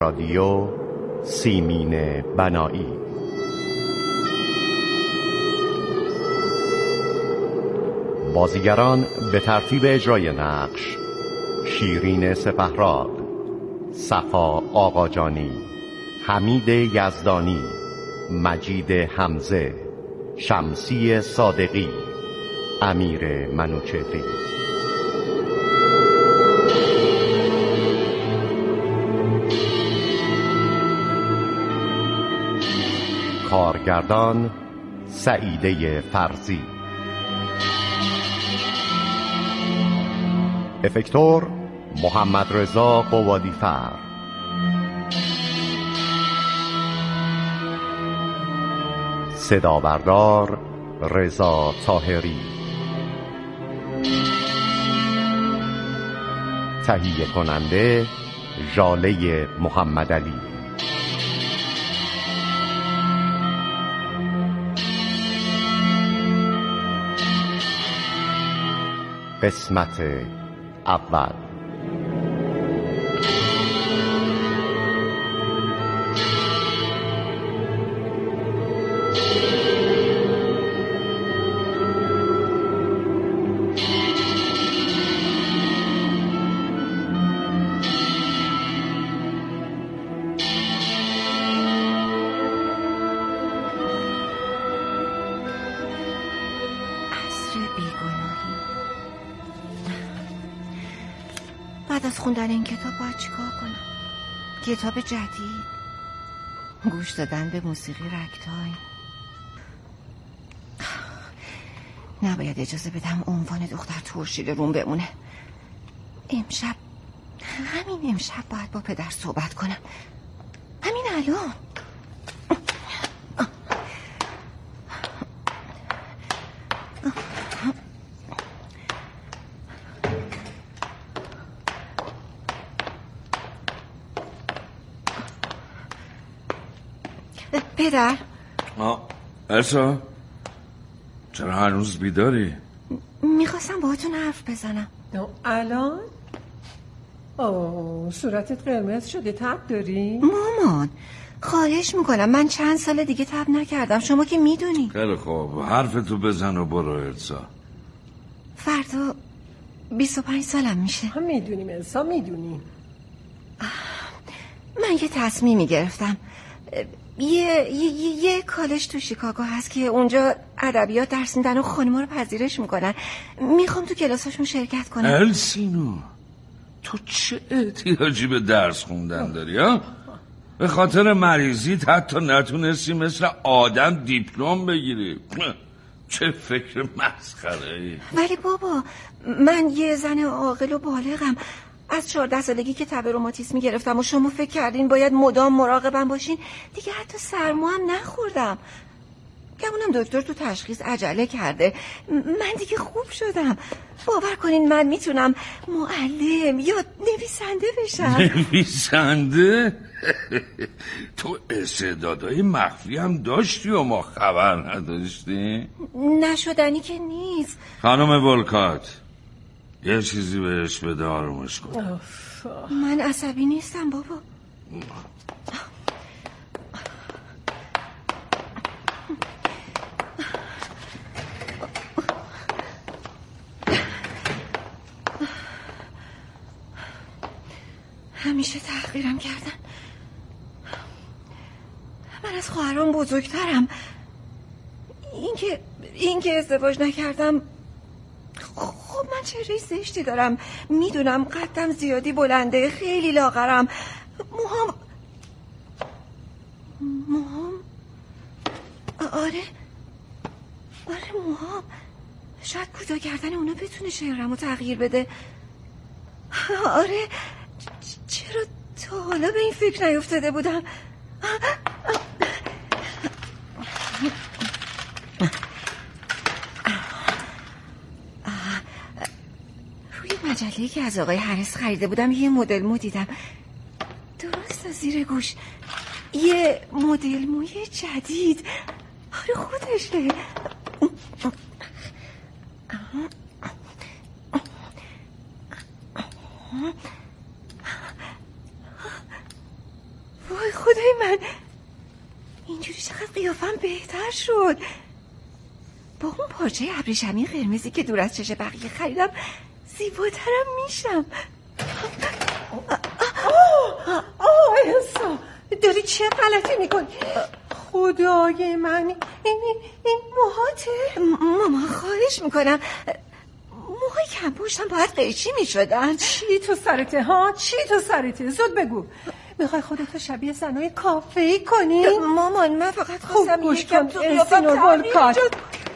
رادیو سیمین بنایی. بازیگران به ترتیب اجرای نقش: شیرین سپهراد، صفا آقاجانی، حمید یزدانی، مجید حمزه، شمسی صادقی، امیر منوچهری. کارگردان سعیده فرزی. افکتور محمد رضا قوادیفر. صدا بردار رضا طاهری. تهیه کننده ژاله محمدعلی. قسمت اول. بعد از خوندن این کتاب باید چیکار کنم؟ کتاب جدید، گوش دادن به موسیقی رگتای. نباید اجازه بدم عنوان دختر ترشید روم بمونه. همین امشب باید با پدر صحبت کنم، همین الان. پدر. السا، چرا هنوز بیداری؟ میخواستم باهاتون حرف بزنم. الان؟ صورتت قرمز شده، تب داری؟ مامان خواهش میکنم، من چند سال دیگه تب نکردم، شما که میدونی. خیلی خوب، حرفتو بزن و برو السا. فردا 25 سالم میشه. هم میدونیم السا، میدونیم. من یه تصمیمی گرفتم. یه کالج تو شیکاگو هست که اونجا ادبیات درس میدن و خانم‌ها رو پذیرش میکنن. میخوام تو کلاساشون شرکت کنم. السینو، تو چه احتیاجی به درس خوندن داری ها؟ به خاطر مریضیت حتی نتونستی مثل آدم دیپلم بگیری. چه فکر مسخره ای. ولی بابا، من یه زن عاقل و بالغم. از 14 سالگی که تب روماتیسمی گرفتم و شما فکر کردین باید مدام مراقبم باشین. دیگه حتی سرما هم نخوردم. گمونم دکتر تو تشخیص عجله کرده. من دیگه خوب شدم. باور کنین من میتونم معلم یا نویسنده بشم. نویسنده؟ تو استعدادهای مخفی هم داشتی و ما خبر نداشتی؟ نشدنی که نیست. خانم ولکات، یه چیزی بهش بده آرومش کن. من عصبی نیستم بابا. همیشه تحقیرم کردن. من از خواهرام بزرگترم. اینکه ازدواج نکردم. خب من چهره زشتی دارم، میدونم. قدم زیادی بلنده، خیلی لاغرم. موهام آره موهام. شاید کوتاه کردن اونا بتونه چهره‌مو تغییر بده. آره، چرا تا حالا به این فکر نیفتاده بودم؟ روی مجله‌ای که از آقای هریس خریده بودم یه مدل مو دیدم، درست زیر گوش. یه مدل موی جدید. آره خودشه. وای خدای من، اینجوری چقدر قیافم بهتر شد. با اون پارچه ابریشمی قرمزی که دور از چشم بقیه خریدم زیباترم میشم. السا داری چه غلطی میکنی؟ خدای من، این موهاته؟ مامان خواهش میکنم، موهای کم پشتم باید قیچی میشدن. چی تو سرته ها؟ چی تو سرته؟ زود بگو. میخوای خودتو شبیه زنای کافه‌ای کنی؟ مامان من فقط خواستم یکم تو قیافم تغییر جد.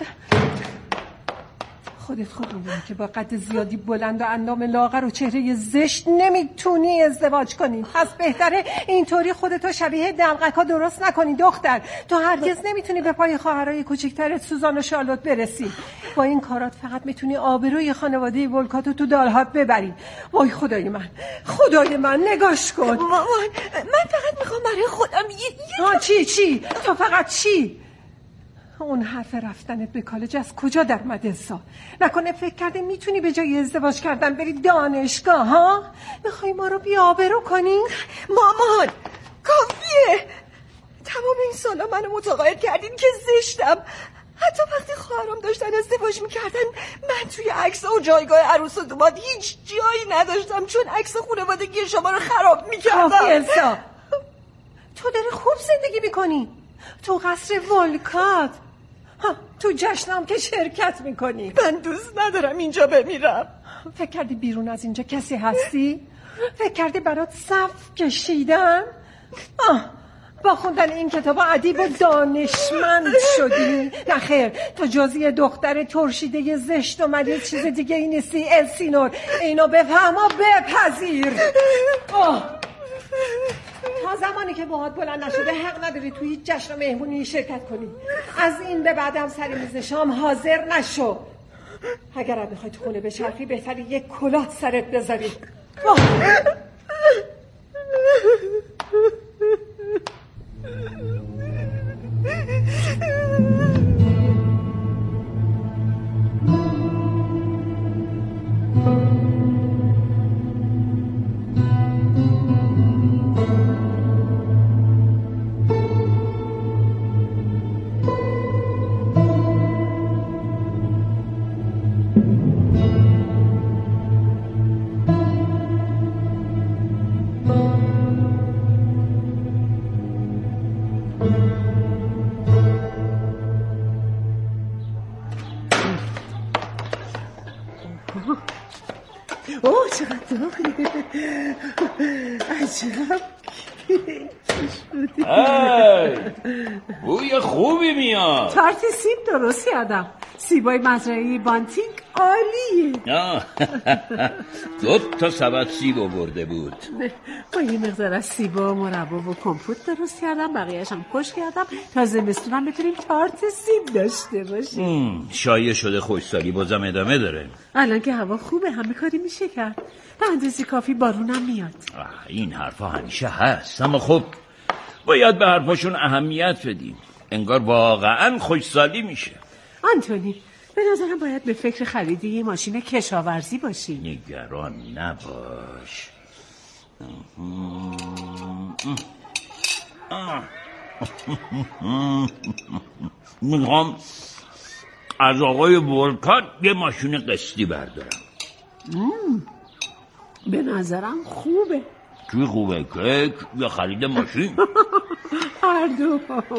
خودت میدونی که با قد زیادی بلند و اندام لاغر و چهره زشت نمیتونی ازدواج کنی. پس بهتره اینطوری خودتو شبیه دلقکا درست نکنی دختر. تو هرگز نمیتونی به پای خواهرای کوچیکترت سوزان و شارلوت برسی. با این کارات فقط میتونی آبروی خانواده ولکاتو تو دالهات ببری. وای خدای من نگاش کن. مامان من فقط میخوام برای خودم چی؟ تو فقط چی؟ اون حرف رفتنت به کالج از کجا در اومد انسا؟ نکنه فکر کردی میتونی به جای ازدواج کردن بری دانشگاه ها؟ میخوای ما رو بی‌آبرو کنی؟ مامان کافیه. تمام این سالا منو متقاعد کردین که زشتم. حتی وقتی خواهرام داشتن ازدواج میکردن من توی عکس و جایگاه عروس و دوماد هیچ جایی نداشتم، چون عکس خانوادگی شما رو خراب میکردم. کافی انسا، تو داری خوب زندگی میکنی تو قصر ولکات، تو جشنم که شرکت میکنی. من دوست ندارم اینجا بمیرم. فکر کردی بیرون از اینجا کسی هستی؟ فکر کردی برات صف کشیدن؟ با خوندن این کتاب ادیب و دانشمند شدی؟ نه خیر، تو جزی دختر ترشیده زشت و مریض چیز دیگه ای نیستی. السینور اینو بفهم و بپذیر. تا زمانی که موهات بلند نشده حق نداری توی هیچ جشن و مهمونی شرکت کنی. از این به بعدم سر میز شام حاضر نشو. اگرم میخوای تو خونه بچرخی بهتری یک کلاه سرت بذاری. عجب بوی خوبی میاد. تارت سیب درست کردم. سیبای مزرعه بانتینگ عالیه. 2 سبد سیب آورده بود. با یه مقدار از سیبا مربا و کمپوت درست کردم، بقیه‌اش هم خوش کردم تا زمستونم بتونیم تارت سیب داشته باشیم. شایع شده خوشسالی بازم ادامه داره. الان که هوا خوبه همه کاری میشه کرد. به اندازه کافی بارونم میاد. این حرفا همیشه هست، اما خب باید به حرفاشون اهمیت بدیم. انگار واقعا خوشسالی میشه. آنتونی به نظرم باید به فکر خرید یه ماشین کشاورزی باشی. نگران نباش. میخوام از آقای ولکات یه ماشین قسطی بردارم. به نظرم خوبه. چی خوبه؟ کیک یا خرید ماشین؟ هر دو.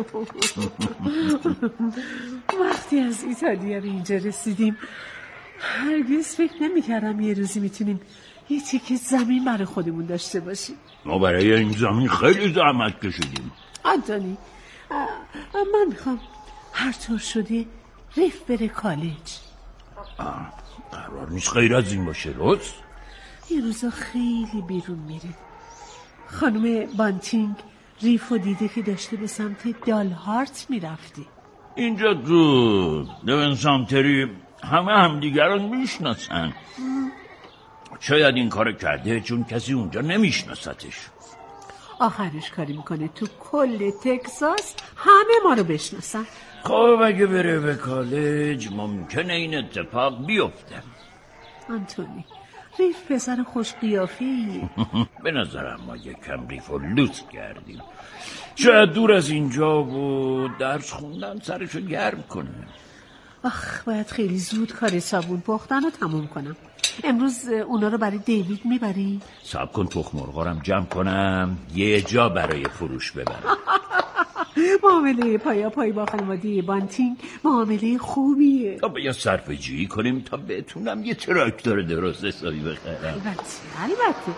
وقتی از ایتالیا به اینجا رسیدیم هرگز فکر نمی‌کردم یه روزی میتونیم یه تیکه زمین برای خودمون داشته باشیم. ما برای این زمین خیلی زحمت کشیدیم. آنتونی من میخوام هر طور شده ریف بره کالج. قرار نیست غیر از این باشه روز؟ یه روزا خیلی بیرون میره. خانم بانتینگ ریفو دیده که داشته به سمت دالهارت میرفتی. اینجا تو دوینسامتری همه همدیگر رو میشناسن. شاید این کار کرده چون کسی اونجا نمیشناستش. آخرش کاری میکنه تو کل تگزاس همه ما رو بشناسن. خب اگه بره به کالج ممکنه این اتفاق بیفته. آنتونی ریف پسر خوش قیافی. به نظرم ما یکم ریف و لوس کردیم. شاید دور از اینجا و درس خوندن سرشو گرم کنه. آخ باید خیلی زود کار صابون پختن رو تموم کنم. امروز اونا رو برای دیوید میبری؟ صبر کن تخم مرغارم جمع کنم یه جا برای فروش ببرم. معامله پایا پای با خانواده بانتینگ معامله خوبیه. تا باید صرفه جویی کنیم تا بتونم یه تراکتور درست حسابی بخرم. البته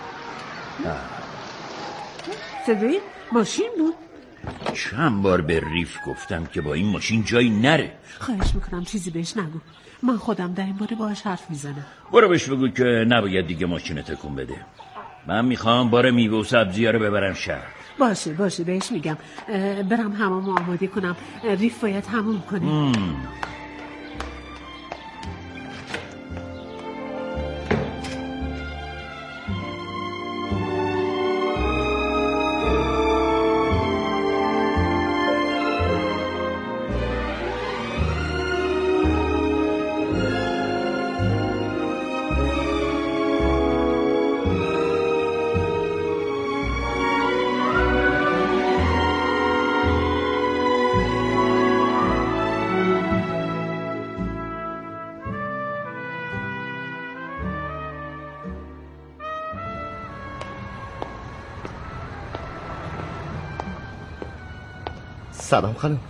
صدای ماشین بود. چند بار به ریف گفتم که با این ماشین جایی نره. خواهش میکنم چیزی بهش نگو. من خودم در این باره باهاش حرف میزنم. برو بهش بگو که نباید دیگه ماشین تکون بده. من میخوام بار میوه و سبزی‌ها رو ببرم شهر. باشه بهش میگم. برم حمام آماده کنم. ریف باید حموم کنه. سلام خانم.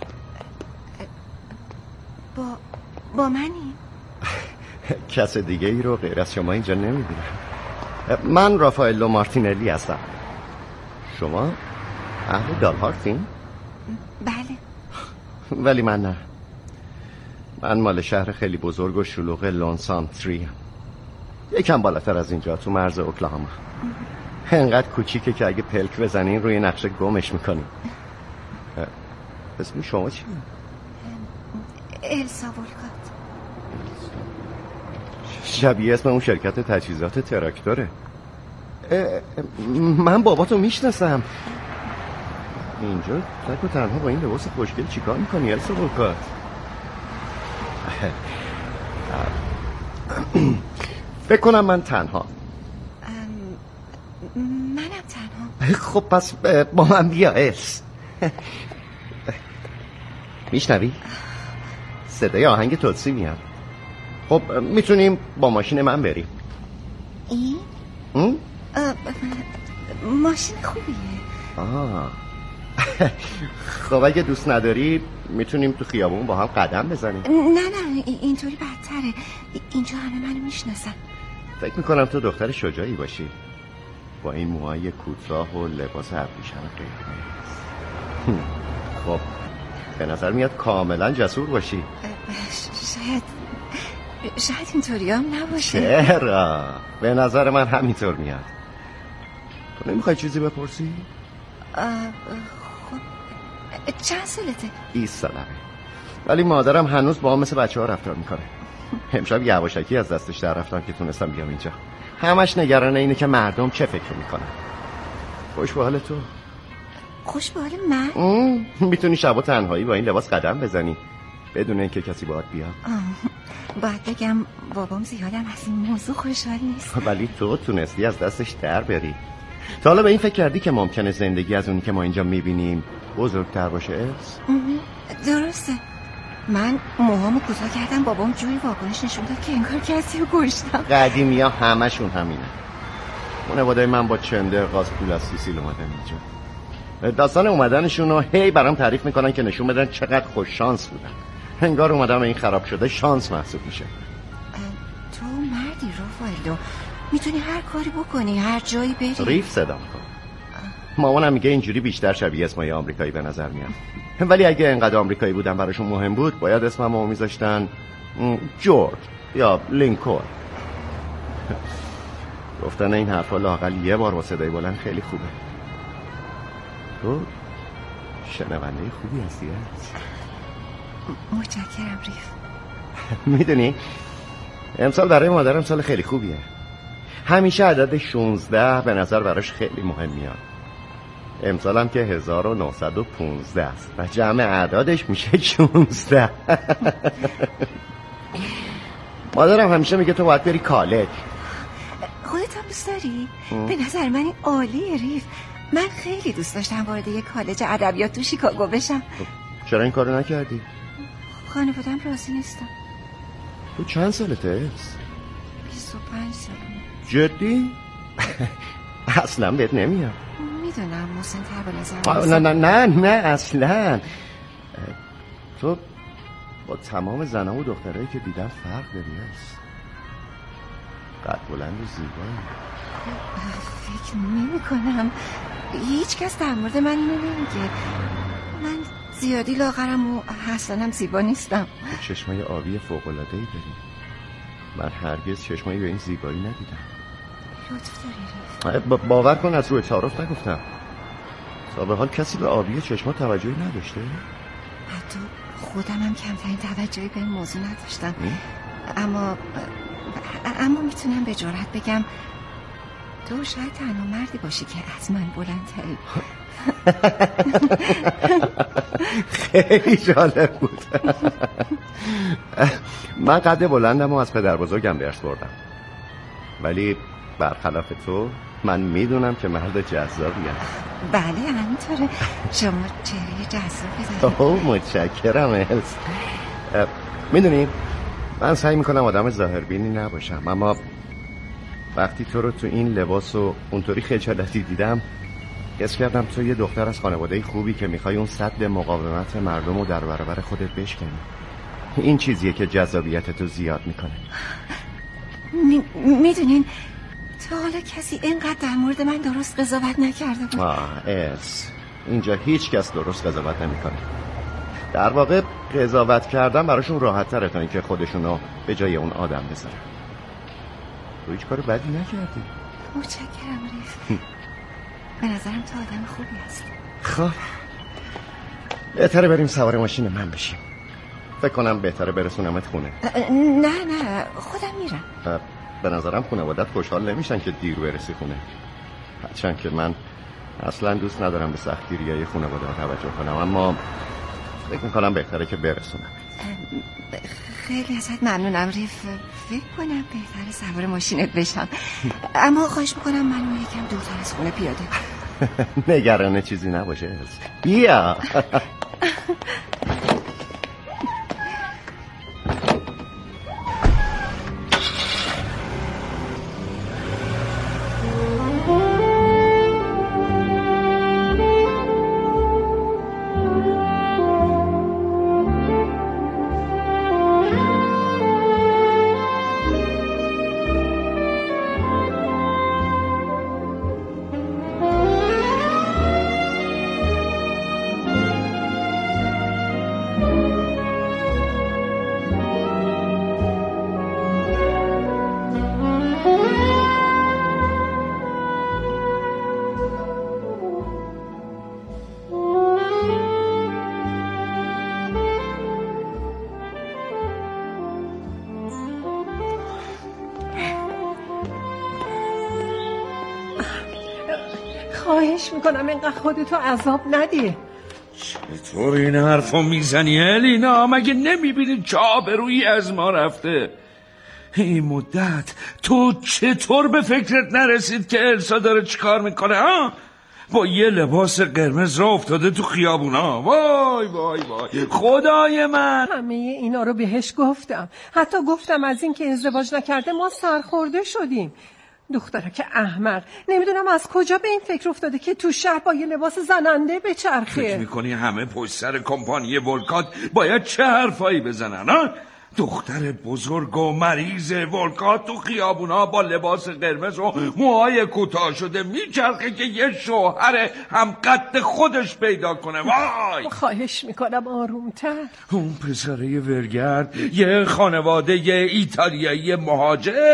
با منی؟ کس دیگه ای رو غیر از شما اینجا نمیبینم. من رافائلو مارتینلی هستم. شما اهل دالهارتین؟ بله. ولی من نه. من مال شهر خیلی بزرگ و شلوغ لونسام 3 یکم بالاتر از اینجا تو مرز اوکلاهاما. انقدر کوچیکه که اگه پلک بزنین روی نقشه گمش میکنین. اسم شما چیه؟ السا ولکات. شبیه اسم اون شرکت تجهیزات تراکتوره. من باباتو میشناسم. اینجا تک و تنها با این لباس خوشگل چیکار میکنی السا ولکات؟ فکر کنم من تنها. منم تنها. خب پس با من بیا الس. میشنوی؟ صدای آهنگ توتسی میاد. خب میتونیم با ماشین من بریم. این؟ ماشین خوبیه. خب اگه دوست نداری میتونیم تو خیابون با هم قدم بزنیم. نه اینطوری بدتره. اینجا همه منو میشناسن. فکر میکنم تو دختر شجاعی باشی با این موهای کوتاه و لباس ابریشم قرمز. خب به نظر میاد کاملا جسور باشی. شاید اینطوری هم نباشه. چرا؟ به نظر من همینطور میاد. تو نمیخوای چیزی بپرسی؟ خب چند سالته؟ 20 سالمه. ولی مادرم هنوز با هم مثل بچه ها رفتار میکنه. امشب یواشکی از دستش در رفتم که تونستم بیام اینجا. همش نگرانه اینه که مردم چه فکر میکنن. خوش به حال تو. خوش به حال من؟ میتونی شبا تنهایی با این لباس قدم بزنی بدون اینکه کسی باهات بیاد. باید بگم بابام زیادم از این موضوع خوشحال نیست. ولی تو تونستی از دستش در بری. تا حالا به این فکر کردی که ممکنه زندگی از اونی که ما اینجا میبینیم بزرگتر باشه الس؟ درسته. من موهامو کوتاه کردم، بابام جوری واکنش نشون داد که انگار کسی رو کشتم. قدیمی ها همشون همینه. خانواده من با چندر قاس پول از سیسیل اومدن اینجا. داستان اومدنشون رو هی برام تعریف میکنن که نشون بدن چقدر خوش شانس بودن. انگار اومدم این خراب شده شانس محسوب میشه. تو مردی رافائلو، میتونی هر کاری بکنی، هر جایی بری. ریف صدا کن. مامانم میگه اینجوری بیشتر شبیه اسمای آمریکایی به نظر میاد. ولی اگه انقدر آمریکایی بودن براشون مهم بود باید اسممو میذاشتن جورج یا لینکلن. گفتن این حرفا لااقل یه بار با صدای بلند خیلی خوبه. تو شنونده خوبی هستی. متشکرم ریف. میدونی امسال برای مادرم سال خیلی خوبیه. همیشه عدد 16 به نظر براش خیلی مهم میاد. امسال هم که 1915 است و جمع اعدادش میشه 16. مادرم همیشه میگه تو باید بری کالج. کتاب دوست داری؟ به نظر من این عالیه ریف. من خیلی دوست داشتم وارد یک کالج ادبیات تو شیکاگو بشم. چرا این کارو نکردی؟ خانواده‌ام راضی نیستم. تو چند سالته؟ 25 سالم. جدی؟ اصلا بهت نمیاد. میدونم محسن تر بالا نه اصلا. تو با تمام زنها و دخترایی که دیدم فرق داری هست. قد بلند و زیبایی. فکر نمی کنم هیچ کس در مورد من نمیگه. من زیادی لاغرم و اصلا زیبا نیستم. چشمای آبی فوق‌العاده‌ای داری. من هرگز چشمایی به این زیبایی ندیدم. لطف داری ریف. باور کن از روی تعارف نگفتم. تا به حال کسی به آبی چشما توجهی نداشته؟ حتی خودم هم کمترین توجهی به این موضوع نداشتم. اما میتونم به جرئت بگم تو شاید تنها مردی باشی که از من بلندتری. خیلی جالب بود. من قد بلندم و از پدر بزرگم درس بردم، ولی برخلاف تو من میدونم که مرد جذابیم. بله همینطوره. شما چهره جذابی دارید. متشکرم الس. میدونی من سعی میکنم آدم ظاهربینی نباشم، اما وقتی تو رو تو این لباس و اونطوری خجالتی دیدم حس کردم تو یه دختر از خانواده خوبی که میخوای اون سد مقاومت مردم رو در برابر خودت بشکنی. این چیزیه که جذابیت تو زیاد میکنه. میدونین تا حالا کسی اینقدر در مورد من درست قضاوت نکرده بود. اینجا هیچ کس درست قضاوت نمیکنه. در واقع قضاوت کردن براشون راحت تره تا اینکه خودشونو به جای اون آدم بذارن. تو هیچ کار بدی نکردی. متشکرم ریف. به نظرم تو آدم خوبی هست. خب بهتره بریم سوار ماشین من بشیم. فکر کنم بهتره برسونمت خونه. نه خودم میرم. به نظرم خانوادت خوشحال نمیشن که دیر برسی خونه. هرچند که من اصلا دوست ندارم به سختگیری‌های خانواده ها توجه کنم، اما فکر میکنم بهتره که برسونم. خیلی ازت ممنونم ریف. فکر کنم بهتره سوار ماشینت بشم، اما خواهش میکنم منو یکم دورتر از خونه پیاده. نگران چیزی نباشه. بیا. خواهش میکنم اینقدر خودتو عذاب ندی. چطور این حرفو میزنی الینا؟ مگه نمیبینی چه آبرویی از ما رفته؟ این مدت تو چطور به فکرت نرسید که السا داره چیکار میکنه ها؟ با یه لباس قرمز را افتاده تو خیابونا. وای وای وای خدای من. همه اینا رو بهش گفتم، حتی گفتم از این که ازدواج نکرده ما سرخورده شدیم. دختره که احمق، نمیدونم از کجا به این فکر افتاده که تو شهر با یه لباس زننده بچرخه. فکر میکنی همه پشت سر کمپانی ولکات باید چه حرفایی بزنن ها؟ دختر بزرگ و مریض ولکات تو خیابونا با لباس قرمز و موهای کوتاه شده میچرخه که یه شوهر هم قد خودش پیدا کنه. وای خواهش میکنم آرومتر. اون پسره ورگرد یه خانواده ایتالیایی مهاجر،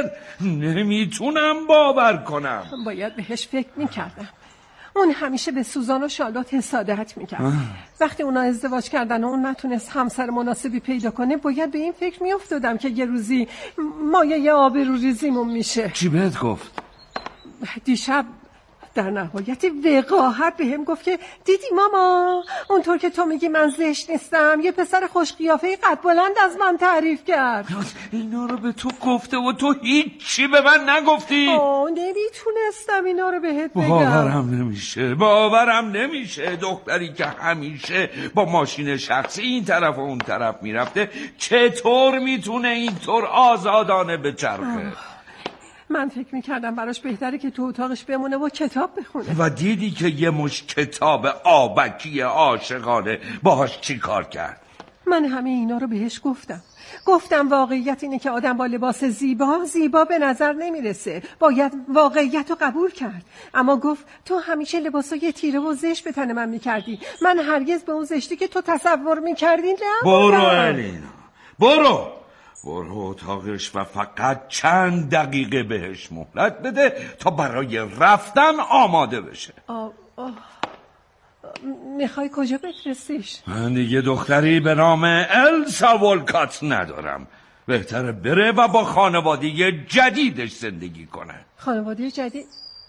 نمیتونم باور کنم. باید بهش فکر میکردم. اون همیشه به سوزان و شارلوت حسادت میکرد. وقتی اونا ازدواج کردن و اون نتونست همسر مناسبی پیدا کنه باید به این فکر میافتادم که یه روزی مایه آبروریزیمون میشه. چی بهت گفت؟ دیشب در نهایت وقاحت بهم گفت که دیدی ماما، اونطور که تو میگی من زشت نیستم، یه پسر خوش قیافه قد بلند از من تعریف کرد. اینا رو به تو گفته و تو هیچی به من نگفتی؟ نمیتونستم اینا رو بهت بگم. باورم نمیشه دختری که همیشه با ماشین شخصی این طرف و اون طرف میرفته چطور میتونه اینطور آزادانه بچرخه؟ من فکر میکردم براش بهتره که تو اتاقش بمونه و کتاب بخونه. و دیدی که یه مش کتاب آبکی عاشقانه باهاش چی کار کرد؟ من همه اینا رو بهش گفتم واقعیت اینه که آدم با لباس زیبا به نظر نمیرسه، باید واقعیت رو قبول کرد. اما گفت تو همیشه لباسای تیره و زشت به تن من میکردی، من هرگز به اون زشتی که تو تصور میکردی نبودم. برو الینا، برو اتاقش و فقط چند دقیقه بهش مهلت بده تا برای رفتن آماده بشه. میخوای کجا بفرستیش؟ من دیگه دختری به نام السا ولکات ندارم، بهتره بره و با خانواده جدیدش زندگی کنه. خانواده جدید؟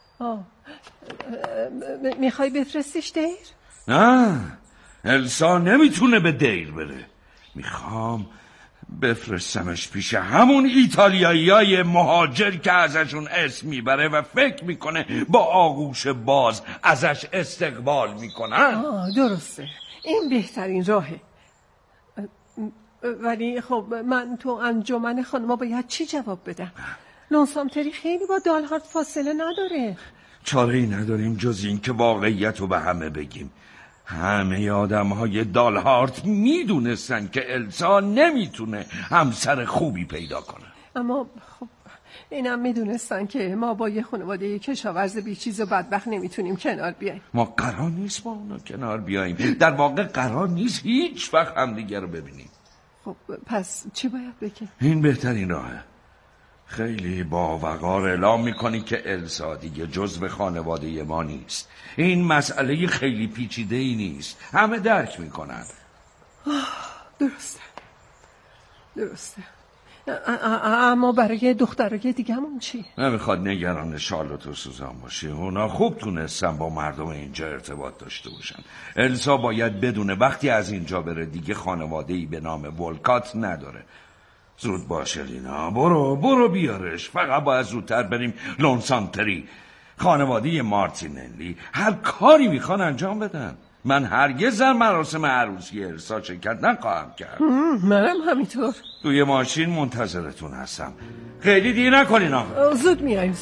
میخوای بفرستیش دیر؟ نه، السا نمیتونه به دیر بره. میخوام بفرستمش پیش همون ایتالیاییای مهاجر که ازشون اسم میبره و فکر میکنه با آغوش باز ازش استقبال میکنن. درسته، این بهترین راهه. ولی خب من تو انجمن خانما باید چی جواب بدم؟ لونسامتری خیلی با دالهارت فاصله نداره. چاره‌ای نداریم جز این که واقعیت رو به همه بگیم. همه آدم‌های دالهارت میدونستن که السا نمیتونه همسر خوبی پیدا کنه. اما خب اینم میدونستن که ما با یه خانواده کشاورز بیچیز و بدبخت نمیتونیم کنار بیاییم. ما قرار نیست با اونا کنار بیاییم، در واقع قرار نیست هیچ وقت همدیگه رو ببینیم. خب پس چی باید بکنیم؟ این بهترین راهه. خیلی با وقار اعلام میکنی که السا دیگه جزو خانواده ما نیست. این مسئله خیلی پیچیده ای نیست، همه درک میکنن. درسته. اما برای دخترای دیگه‌مون چی؟ نمیخواد نگران شارلوت و سوزان باشی، اونا خوب تونستن با مردم اینجا ارتباط داشته باشن. السا باید بدونه وقتی از اینجا بره دیگه خانواده‌ای به نام ولکات نداره. زود باشه لینا، برو بیارش. فقط باید زودتر بریم لونسانتری. خانواده مارتینلی هر کاری میخوان انجام بدن. من هرگز در مراسم عروسی السا شرکت نخواهم کرد. منم همینطور. توی ماشین منتظرتون هستم. خیلی دیر نکنین. زود میایم.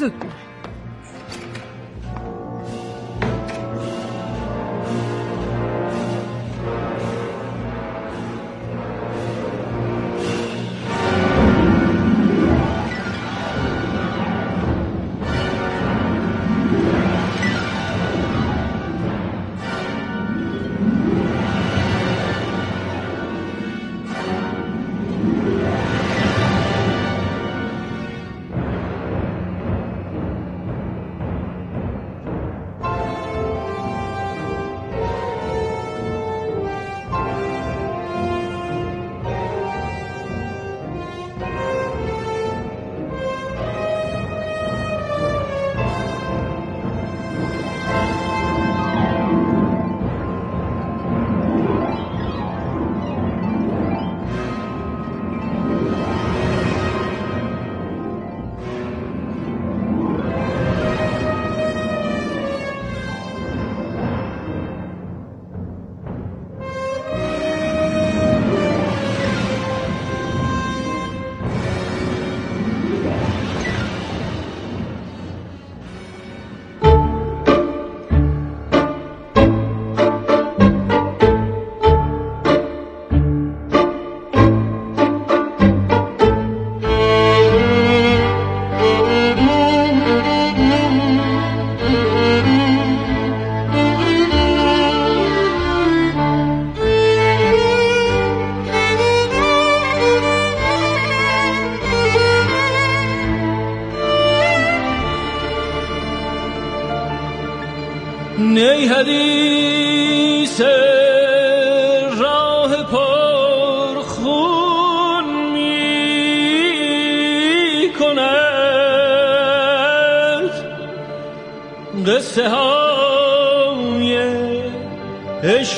قصه های عشق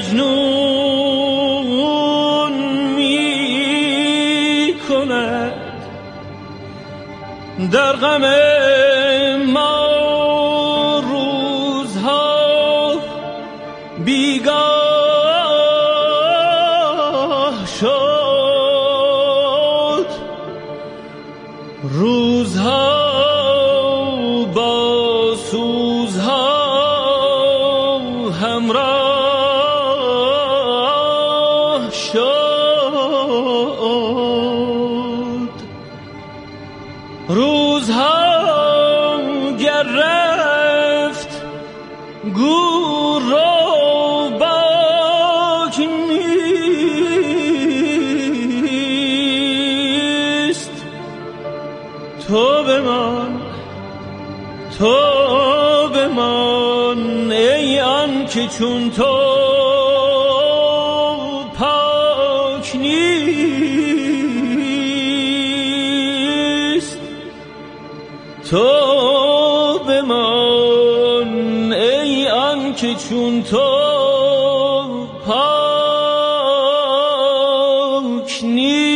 مجنون می کند در غم ما روزها بیگاه شد، روزها با سوزها همراه شد، روزها گر رفت گور رو باک نیست، تو بمان ای آن که چون تو پاک نیست، تو بمان ای آن که چون تو پاک نیست.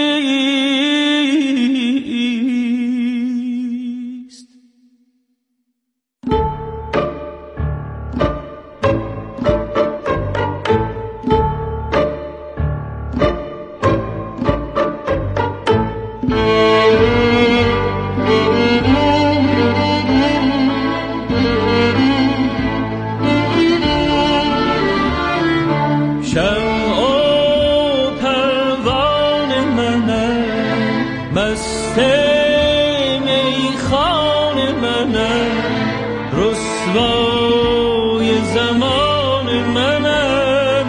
رسوای زمان منم،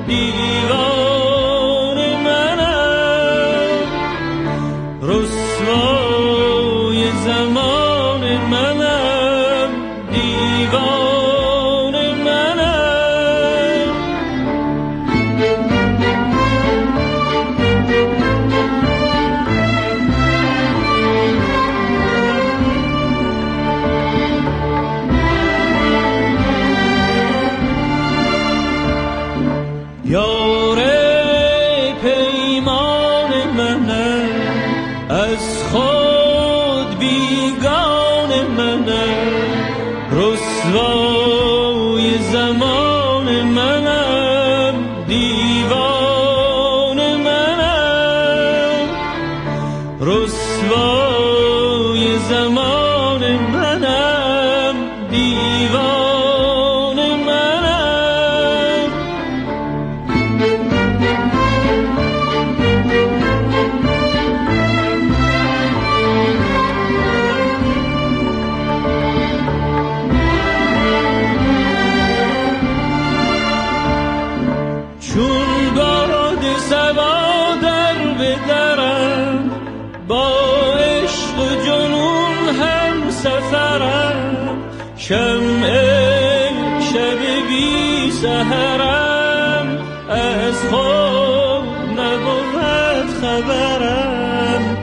دیوان منم، رسوای زمان منم، دیوان منم. یار پیمان منم، از خود بیگان منم، رسوای زمان منم، دیوان منم، رسوای زمان منم، دیوان منم. چون باد صبا در بدرم، با عشق و جنون هم سفرم، شمع شب بی سحرم، از خود نبود خبرم،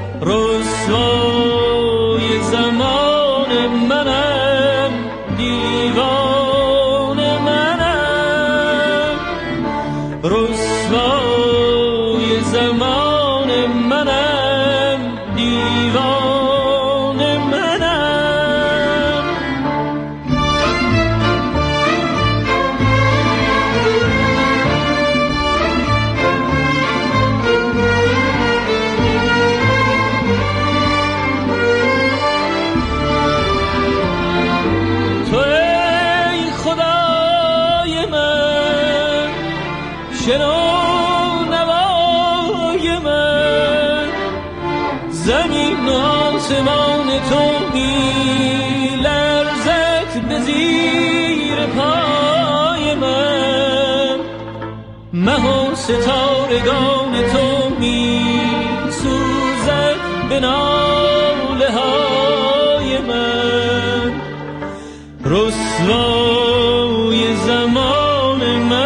رسوای زمان منم، دیوان منم، رسوای زمان منم، دیوان منم. تو ای خدای من، شنو نوای من، زمین و آسمان تو می لرزد به زیر پای من، مه و ستارگان تو می سوزد به ناله های من، رسوای زمان من،